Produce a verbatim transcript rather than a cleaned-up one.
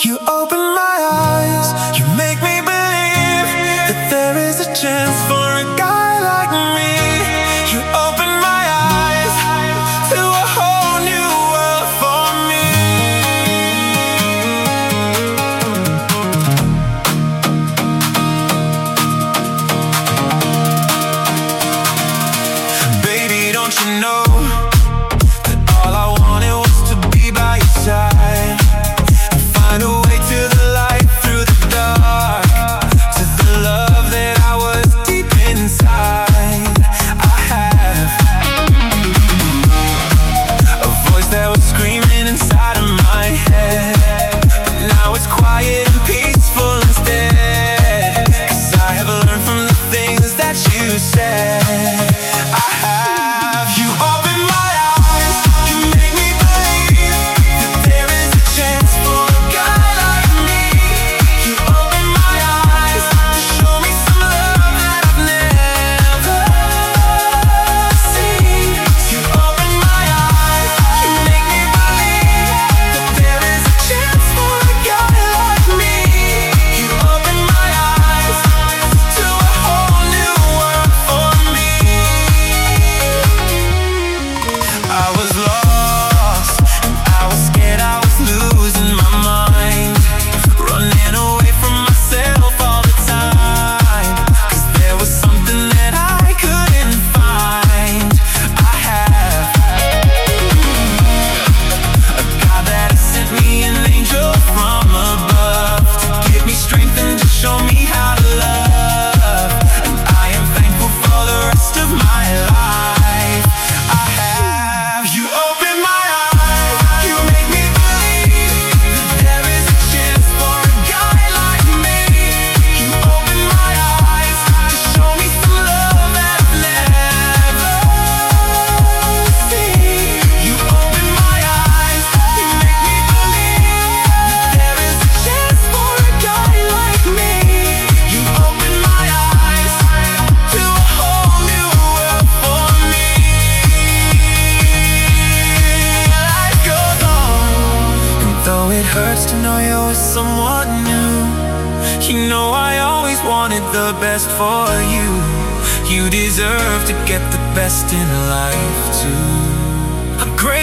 You open my eyes, you make me believe that there is a chance for a guy like me. You open my eyes to a whole new world for me. Baby, don't you know that all I wanted was to be by your side? Find a way to the light through the dark, to the love that I was deep inside. I have a voice that was screaming inside of my head, but now it's quiet and peaceful instead. 'Cause I have learned from the things that you said. I have you open my eyes, you make me believe that there is a chance for a guy like me. You open my eyes to show me some love that I've never seen. You open my eyes, you make me believe that there is a chance for a guy like me. You open my eyes to a whole new world for me. I was lost, and I was scared I was losing my mind, running away from myself all the time. 'Cause there was something that I couldn't find. I have a God that has sent me an angel from above to give me strength and to show me how to love. And I am thankful for the rest of my life. I have you open my eyes, you make me believe that there is a chance for a guy like me. You open my eyes to show me some love that I've never seen. You open my eyes, you make me believe that there is a chance for a guy like me. You open my eyes to a whole new world for me. Life goes on, and though it hurts to know you're with someone new, you know I always wanted the best for you. You deserve to get the best in life too. I'm grateful